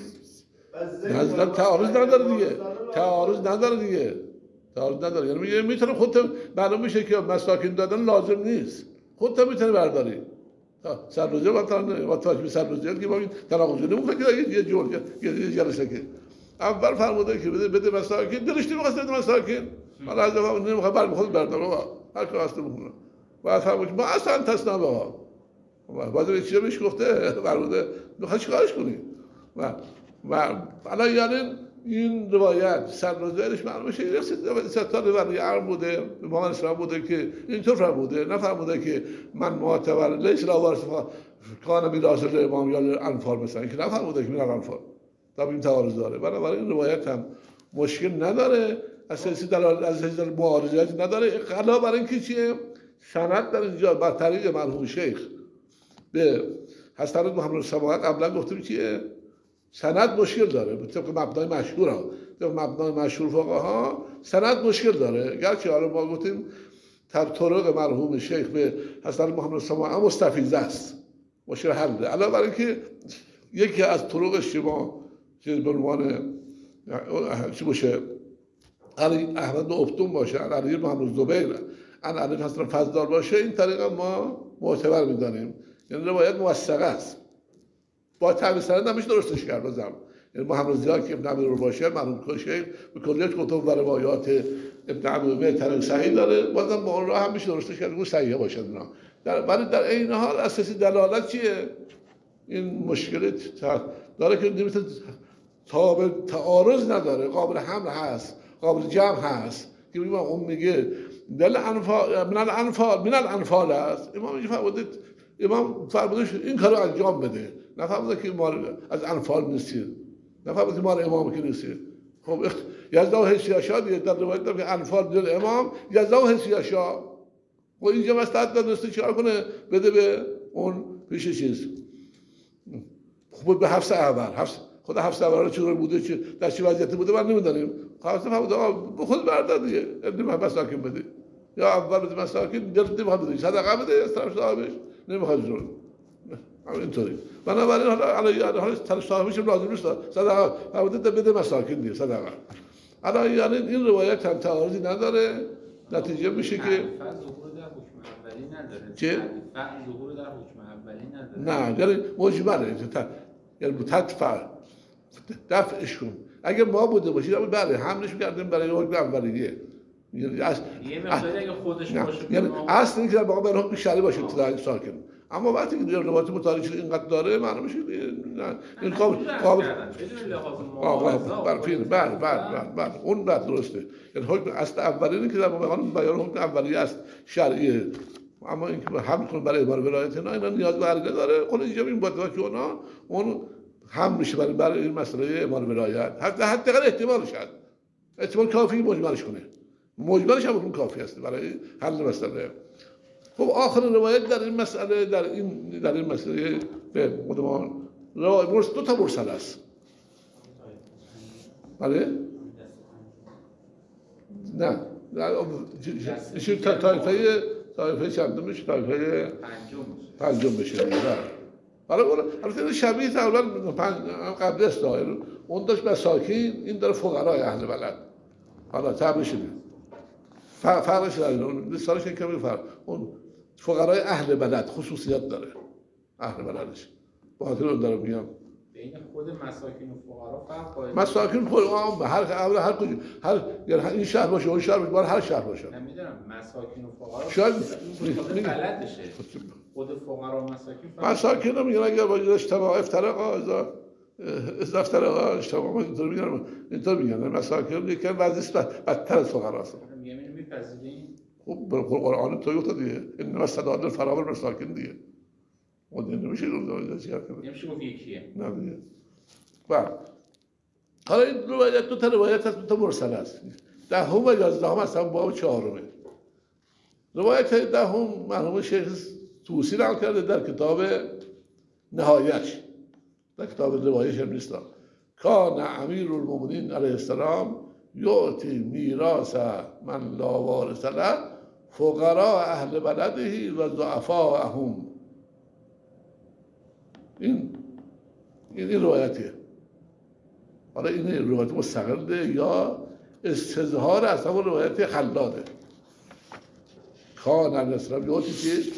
مساکین. نه تعارض نداره دیگه. تعارض نداره دیگه. تعارض نداره. یعنی میگه میتونه خودت معلوم میشه که مساکین دادن لازم نیست. خودت میتونی برداری. سرروزه و تا و تاج سرروزه که ما تناقض نمی‌کنه که یه جور یه جلسه که اول فرموده که بده بده مساکین دلش نمی‌خواد بده مساکین حالا از اون نمی‌خواد بر خود بردار بابا هر کار هست بکنه بعد فرمود ما اصلا تصنع بابا بعد چی بهش گفته فرموده می‌خواد چیکارش کنی و و حالا یعنی این روایت سرروزهش معلومه که ستاره برای عرب بوده به من اسلام بوده که اینطور فرموده نفرموده که من معتبر لیس لا وارث کان میراث امام یا انفال مثلا که نفرموده که میرم انفال تا این تعارض داره بنابراین این روایت هم مشکل نداره اساسی دلالت از حیث معارضت نداره علاوه بر اینکه چیه سند در اینجا بر طریق مرحوم شیخ به حضرت محمد سماعت قبلا گفتیم که سند مشکل داره به طبق مبنای مشهور ها طبق مبنای مشهور فقها سند مشکل داره گرچه حالا ما گفتیم طرق مرحوم شیخ به حضرت محمد سماعت مستفیض است مشکل حل ده علاوه بر اینکه یکی از طرق شما که به عنوان چی باشه علی احمد ابتون باشه علی محمد زبیر ان علی حضرت فضل باشه این طریقا ما معتبر میدانیم یعنی روایت موثقه است با تعبیر سند نمیشه درستش کرد بازم یعنی محمد زیاد که ابن عبی رو باشه مرحوم شیخ به کلیت کتب و روایات ابن عبی به طریق صحیح داره بازم با اون راه هم میشه درستش کرد اون صحیح باشه اینا در ولی در این حال اساسی دلالت چیه این مشکل داره که نمیتونه تابع تعارض نداره قابل حمل هست قابل جمع هست که میگم اون میگه دل انفال من الانفال من الانفال است امام میگه فرمودید امام فرمودش این کارو انجام بده نفهمید که ما از انفال نیستیم نفهمید که ما امام که نیستیم خب یزدا و حسیاشا دیگه در روایت داره که انفال دل امام یزدا و حسیاشا و اینجا مستعد دانسته چیکار کنه بده به اون پیش چیز خب به حفص اول حفص خود حفص اول چطور بوده چه در چه وضعیتی بوده من نمیدونیم خلاص فهمید آقا خود بردار دیگه نمیخواد مساکین بده یا اول بده مساکین دل نمیخواد بده صدقه بده از طرف صاحبش نمیخواد جور اینطوری بنابراین حالا حالا حالا طرف صاحبش لازم نیست صدقه فهمید بده مساکین دیگه صدقه حالا یعنی این روایت هم تعارضی نداره نتیجه میشه که ظهور در حکم اولی نداره چه؟ ظهور در حکم اولی نداره نه یعنی مجمله یعنی تدفع دفعش کن اگه ما بوده باشید اما بله حملش می‌کردیم برای حکم اولیه یعنی اصل یه مقداری اگه خودش باشه یعنی اصل اینکه با برای حکم شرعی باشه ابتدای ساکن اما وقتی که روایت متعارض اینقدر داره معلوم میشه این قابل قابل بدون لحاظ معارضه بله بله بله اون بعد درسته یعنی حکم اصل اولیه که در مقام بیان حکم اولیه است شرعیه اما اینکه حمل کن برای اعمال ولایت اینا اینا نیاز به عقیده داره خود اینجا این با که اونا اون هم میشه برای برای این مسئله اعمال ولایت حتی حتی احتمالش هست احتمال کافی مجملش کنه مجملش هم اون کافی است برای حل مسئله خب آخر روایت در این مسئله در این در این مسئله به مدمان روایت مرس دو تا مرسل است بله نه چه طایفه طایفه چندمش طایفه پنجم بشه حالا البته شبیه تقریبا قبل است اون داشت مساکین این داره فقرای اهل بلد حالا تعبیرش اینه فرقش داره اون مثالش کمی فرق اون فقرای اهل بلد خصوصیت داره اهل بلدش با خاطر اون داره میگم بین خود مساکین و فقرا فرق قائل مساکین خود هر هر هر کجا هر یعنی این شهر باشه اون شهر باشه هر شهر باشه نمیدونم مساکین و فقرا شاید بلد بشه خود فقرا و مساکین مساکین رو میگن اگر با اجتماع افتراق آزاد دفتر آقا اشتباه ما اینطور میگن اینطور میگن مساکن یکی وضعیت بدتر از فقراست. میگم اینو میپذیرین؟ خب قرآن تویوتا دیگه این مسداد الفرامل مساکن دیگه اون نمیشه رو چیکار کنه نمیشه گفت یکیه نه دیگه. بعد حالا این روایت دو تا روایت هست، دو تا مرسل است. دهم و یازدهم اصلا باب چهارمه. روایت دهم مرحوم شیخ طوسی نقل کرده در کتاب نهایتش، در کتاب روایش هم نیست. کان امیر المؤمنین علیه السلام یعطی میراث من لا وارث له فقراء اهل بلده و ضعفاءهم. این این این روایتیه. حالا این روایت مستقله یا استظهار از همون روایت خلاده. کان علیه السلام یعطی چی؟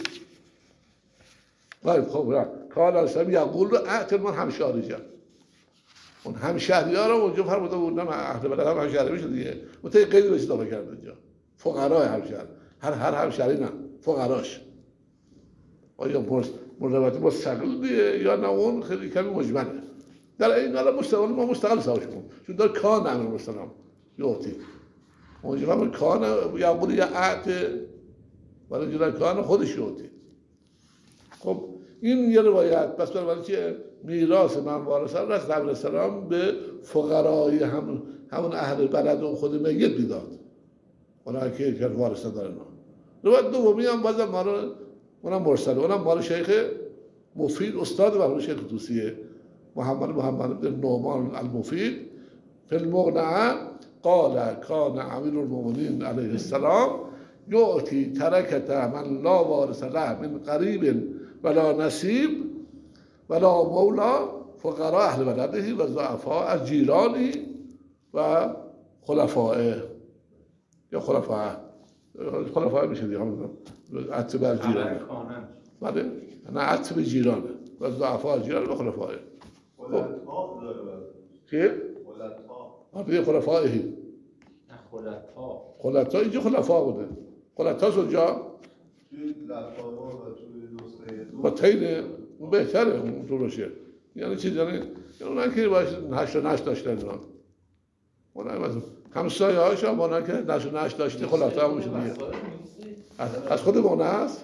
باید خب را کان علیه السلام یقول رو اعتل من همشهری جم اون همشهری ها رو اونجا فرموده بود، نه اهل بلد هم همشهری میشه دیگه، اون تا قیدی بهش اضافه کرده اینجا فقرای همشهر، هر هر همشهری نه فقراش. آیا روایت مستقل دیگه یا نه اون خیلی کمی مجمله. در این حال مستقل ما مستقل سواش کن چون در کان امر مسلم یعطی اونجا هم کان یقول یا اعتل ولی جلوی کان خودش یعطی. خب این یه روایت پس برای چیه؟ میراث من وارثه رو از قبل السلام به فقرای هم همون اهل بلد و خود میت میداد، اونها که که وارثه دارن. روایت دومی هم بازم ما رو اونم مرسله، اونم مال شیخ مفید استاد مرحوم شیخ طوسیه محمد محمد بن نعمان المفید فی المغنعه قال کان امیر المؤمنین علیه السلام یعطی ترکه من لا وارث له من قریب ولا نصیب ولا مولا فقراء اهل بلده و ضعفاء از جیرانی و خلفائه یا خلفاء خلفاء میشه دیگه هم عطف بر جیرانه بله نه عطف به جیرانه و ضعفاء از جیران و خلفائه. خلطاء داره که؟ خلطاء آره خلفائه خلطاء خلطاء اینجا خلفاء بوده. خلطاء اونجا توی لطفاء و توی نسخه دو با تینه اون بهتره اون تو باشه. یعنی چیز یعنی اونها که باشه هشت و نشت داشتن اینا اونها مثلا همسایه هاش هم اونها که نشت و نشت داشته خلطاء هم میشه دیگه. از, از خود مونه هست؟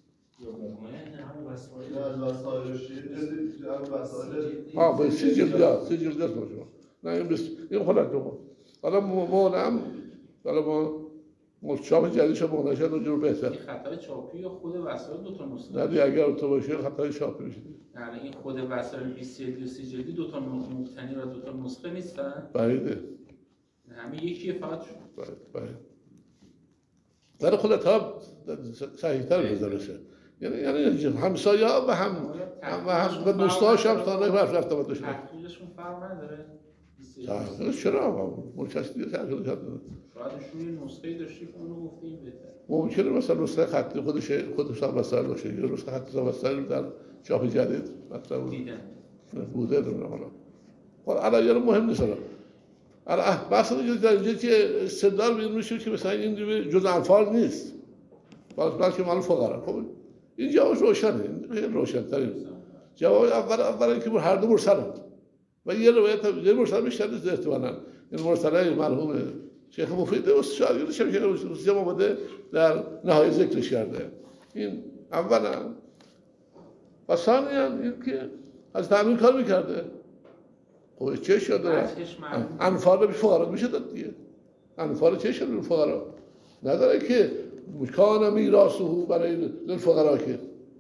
نه از وسایل شیر جدید هم وسایل آه باید سی جلدی هست سی جلدی هست باشه. نه این بس این خلطاء حالا مونه هم حالا ما چاپ جدیدش مونه شد اونجور بهتر. این خطای چاپی یا خود وسایل دو تا نسخه؟ نه دیگه اگر تو باشه خطای چاپی میشه. نه این خود وسایل بیست جلدی و سی جلدی دو تا مبتنی و دو تا نسخه نیستن؟ بعیده. همه یکیه فقط شد. بعید بعید. در خلطاء صحیح‌تر بذارشه. یعنی یعنی همسایه ها و هم و هم و دوستاش هم تا نه برف رفته بودش. تحقیقشون فرق نداره. تحقیق چرا آقا؟ مرکزی تحقیق کرده. شاید ایشون نسخه‌ای داشته که اونو گفته این بهتره. ممکنه مثلا نسخه خطی خودش خودش هم وسایل باشه. یا نسخه خطی وسایل در چاپ جدید مثلا دیدن. بوده نمیدونم حالا. خب الان یه مهم نیست الان. الان بحث اینجا در اینجا که استدلال بین میشه که مثلا این جزء انفال نیست. بلکه مال فقرا. خب این جواب روشنه، این روشن‌تره. جواب اول اول اینکه هر دو مرسلند و یه روایت یه مرسل بیشتر احتمالاً این مرسله مرحوم شیخ مفید است شاگرد شیخ طوسی اومده در نهایت ذکرش کرده. این اولا و ثانیاً این که از تامین کار میکرده. خب چه شده؟ انفال به فقرا میشه داد دیگه. انفال چه شده به فقرا؟ نداره که کان میراثه برای للفقرا که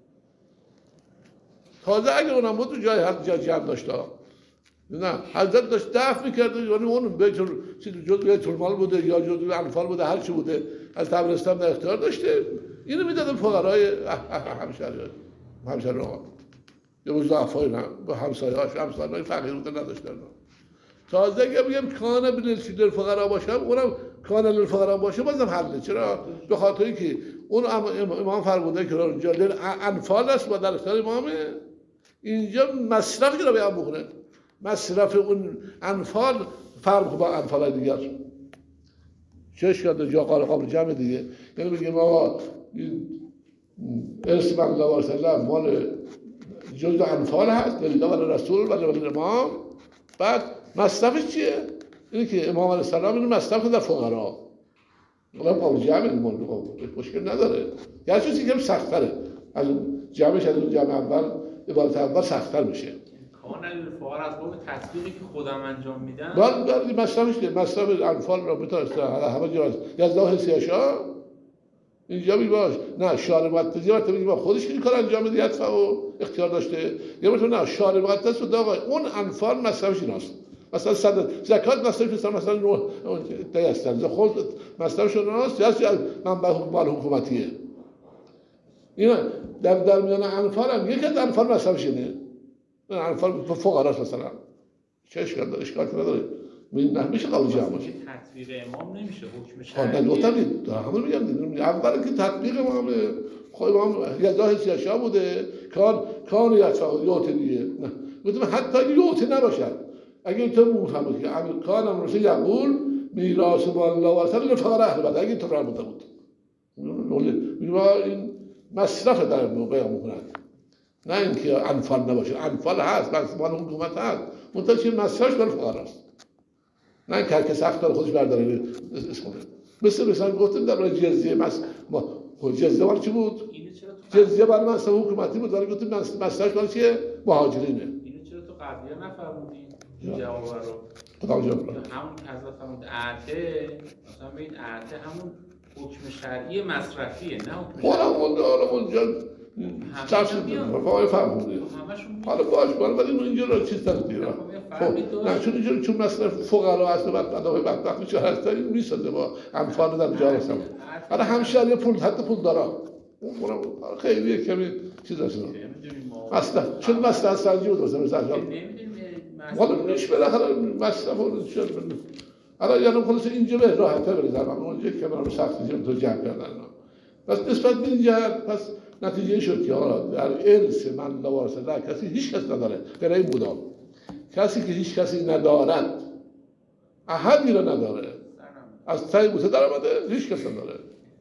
تازه اگه اونم بود تو جای هر جای جمع داشته نه حضرت داشت دفع میکرده یعنی اون بیت جزء بیت المال بوده یا جزء انفال بوده هر چی بوده از طبرستان در اختیار داشته اینو میدادن فقرای همشهری همشهری ها یا ضعفای نه با همسایه‌هاش همسایه‌های فقیر بوده نداشتن. تازه اگه بگم کان بنل فقرا باشم اونم کان للفقرا باشه بازم حله. چرا؟ به خاطر اینکه اون امام فرموده که اونجا انفال است و در اختیار امامه اینجا مصرف رو بیان بکنه. مصرف اون انفال فرق با انفال دیگر چش کرده جا قال قابل جمع دیگه. یعنی بگیم آقا ارث من لوارث الله مال جزء انفال هست، لله و رسول و الامام. بعد مصرفش چیه؟ اینه که امام علیه السلام اینو مصرف در فقرا. اونم قابل جمع مشکل نداره. یعنی چیزی که سخت‌تره. از جمعش از جمع اول عبارت اول سخت‌تر میشه. کان الفقراء از باب تطبیقی که خودم انجام میدم. بله بله مصرفش دیگه مصرف انفال را بتونه همه جا از یزداه سیاشا اینجا می باش. نه شارع مقدس یه مرتبه با خودش این کار انجام میده یدفع و اختیار داشته. یه مرتبه نه شارع مقدس و آقا اون انفال مصرفش ایناست. مثلا صد زکات مصرفش مثلا نوع دیستن خود مصرفش ایناست یا از منبع مال حکومتیه. اینا در در میان انفال هم یکی از انفال مصرفش اینه. انفال فقراست مثلا. چه اشکال داره؟ اشکال نداره. نه میشه قابل جمع باشه. تطبیق امام نمیشه حکم شرعی. نه گفتم همون میگم اول که تطبیق امام خود امام یزداه سیاشا بوده کار کار یدفع یوت دیگه. نه گفتم حتی اگه یوت نباشد اگه تو مفهمه که کار امروز یقول میراث الله و رسول فقرا اهل بعد اگه تو را بوده بود. میگم این مصرف در موقع میکنند. نه اینکه انفال نباشه. انفال هست بس مال حکومت هست. منتها مصرفش برای فقراست. نه که هر که سخت داره خودش برداره اسمونه. مثل مثلا گفتم در مورد جزیه مس ما جزیه ولی چی بود؟ جزیه برای مثلا حکومتی بود ولی گفتم مصرفش برای چیه؟ مهاجرینه. اینو چرا تو قبلیه نفرمودین؟ جواب رو. خدا جواب همون حضرت فرمود اعته مثلا ببین اعته همون حکم شرعی مصرفیه نه حکم شرعی. اون اون اونجا چرچ فای فرموده. حالا باش بالا ولی اینجا رو چیز تقدیر. نه چون اینجا چون مثلا فقرا هست بعد بعد بعد میشه هست این میسازه با انفال در جا هستم. حالا همشهری پول حتی پول دارا. اون خیلی کمی چیز هست. اصلا چون مثلا سنجی بود مثلا مثلا حالا میش بالاخره مصرف اون شد. حالا یعنی خلاص اینجا به راحت تر بزنم اونجا که من سختی تو جمع کردن. پس نسبت به اینجا پس نتیجه شد که حالا در ارث من لوارث در کسی هیچ کس نداره غیر این بودا. کسی که هیچ کسی ندارد احدی را نداره از تای بوده در آمده هیچ کس نداره.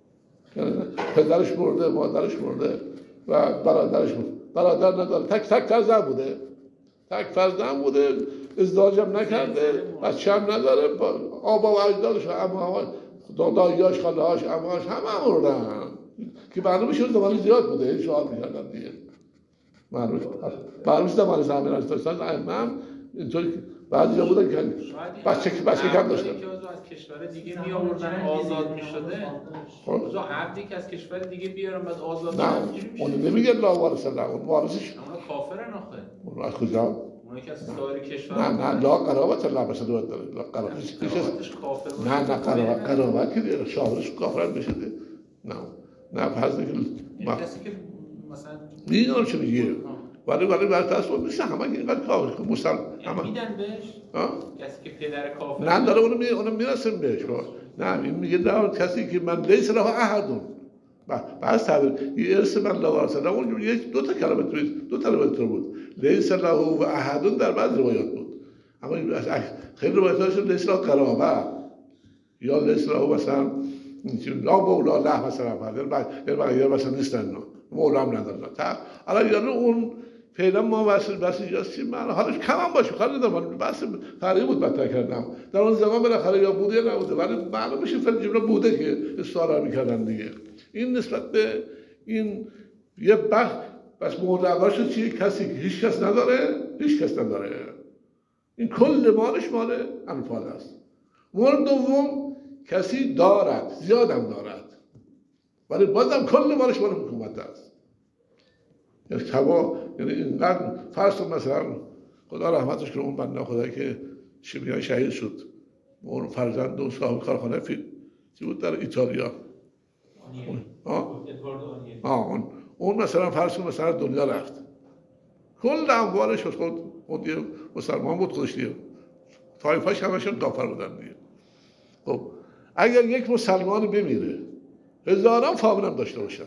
پدرش مرده مادرش مرده و برادرش مرده برادر نداره تک تک فرزند بوده تک فرزند بوده ازدواجم نکرده بچه هم نداره آبا و اجدادش و عموهاش داییاش خالهاش عموهاش همه مردن که معلومه شد زمان زیاد بوده این سوال میکردن دیگه معلومه معلومه زمان زمین از داشتن امام اینطوری بعضی جا بودن که بچه بچه کم داشتن که از کشور دیگه می آوردن آزاد میشده اوضاع عبدی که از کشور دیگه بیارن بعد آزاد نه اون نمیگه لا وارث نه اون وارثش اما کافرن آخه اون از کجا اونایی که از سایر کشور نه نه لا قرابت الله بشه دو داره لا قرابتش کافر نه نه قرابت قرابت که شاهرش کافرن بشه نه نه فرض که کسی که مثلا میدونم چه میگه ولی ولی بر اساس مثل همه اینقدر کافر که مسلم همه میدن بهش کسی که پدر کافر نه داره اونو می اونو میرسن بهش نه این میگه نه کسی که من لیس له احدون بعد تعبیر این ارث من لا وارث له اون یک دو تا کلمه توی دو تا کلمه بود لیس له و احدون در بعض روایات بود اما خیلی روایاتش لیس له قرابه یا لیس له مثلا لا مولا له مثلا بعد بعد مثلا نیستن مولا هم نداره تا حالا یعنی اون فعلا ما واسه بس اینجاست من حالش کم هم باشه کار ندارم بس فرقی بود بتا کردم در اون زمان بالاخره یا بوده یا نبوده ولی معلومه میشه فعلا جمله بوده که استعاره میکردن دیگه این نسبت به این یه بخش بس موضوعش چیه کسی که هیچ کس نداره هیچ کس نداره این کل مالش مال انفال است. مورد دوم کسی دارد زیادم دارد ولی بازم کل مالش مال حکومت است. یعنی تبا یعنی اینقدر فرض مثلا خدا رحمتش کنه اون بنده خدایی که شیمیایی شهید شد اون فرزند اون صاحب کارخانه فیلم چی بود در ایتالیا آه آه اون اون مثلا فرض مثلا دنیا رفت کل اموالش خود خود مسلمان بود خودش دیگه طایفه‌اش همشون کافر بودن دیگه. خب اگر یک مسلمان بمیره هزاران فامیل هم داشته باشد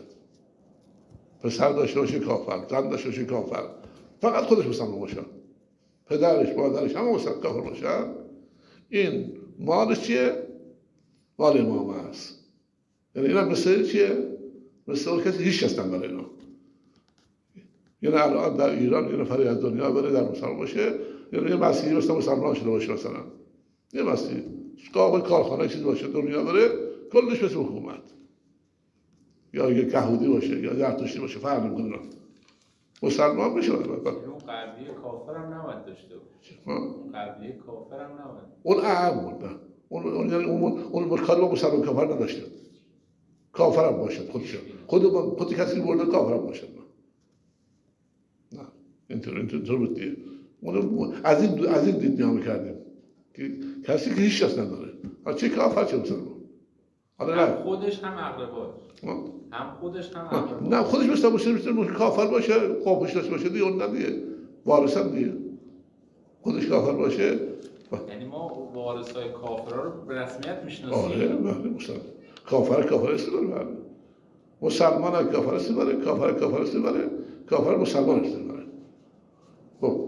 پسر داشته باشه کافر زن داشته باشه کافر فقط خودش مسلمان باشه پدرش مادرش همه مسلمان کافر باشن این مالش چیه؟ مال امام است. یعنی اینا مثل چیه؟ مثل اون کسی هیچ کس نداره اینا یعنی الان در ایران یه نفری از دنیا بره در مسلمان باشه، یعنی یه مسیحی مثلا مسلمان شده باشه، مثلا یه مسیحی کار کارخانه چیزی باشه دنیا بره، کلش مثل حکومت، یا یه یهودی باشه یا زرتشتی باشه، فرق نمی‌کنه، مسلمان میشه. اون قبلیه کافر هم نباید داشته باشه. اون قبلیه کافر هم نباید. اون اعم بود. اون اون یعنی اون اون کاری با مسلمان کافر نداشته. کافر هم باشد خودش. خود خود کسی برده کافر هم باشد. نه. اینطور اینطور بود دیگه. اون از این از این دید نگاه کردیم که کسی که هیچ چیز نداره. حالا چه کافر چه مسلمان. حالا هم خودش هم اقرباش. هم خودش هم اقرباش. نه خودش مثلا باشه مثلا کافر باشه، قابوش داشته باشه دیگه اون ندیه. وارثم دیگه. خودش کافر باشه. یعنی ما وارثای کافرها رو به رسمیت میشناسیم. آره بله مسلمان. کافر کافر است بله. مسلمان کافر است بله، کافر کافر است بله، کافر مسلمان است بله. خب.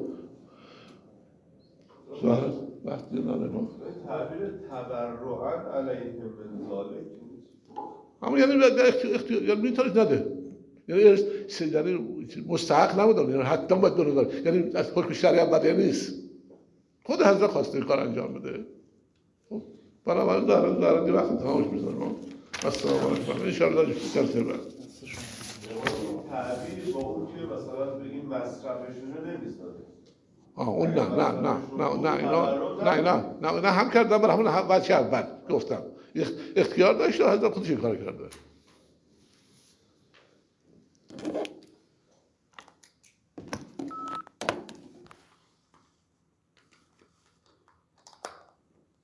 ظاهر وقتی نداره ما. تعبیر تبرعاً علیهم من ذالک. اما یعنی اختیار یعنی میتونه نده. یعنی یعنی مستحق نبود، یعنی حتما باید دونه داره. یعنی از حکم شریعت بدی نیست. خود حضرت خواسته کار انجام بده. خب بنابراین دارن دارن دی وقت تمامش میذارم. السلام علیکم. ان شاء الله جلسه بعد. تعبیری با اون که مثلا بگیم مصرفشون رو نمیسازه. آه اون نه نه نه نه نه اینا نه نه نه نه هم کردم برای همون وجه اول گفتم اختیار داشته حضرت خودش این کار کرده.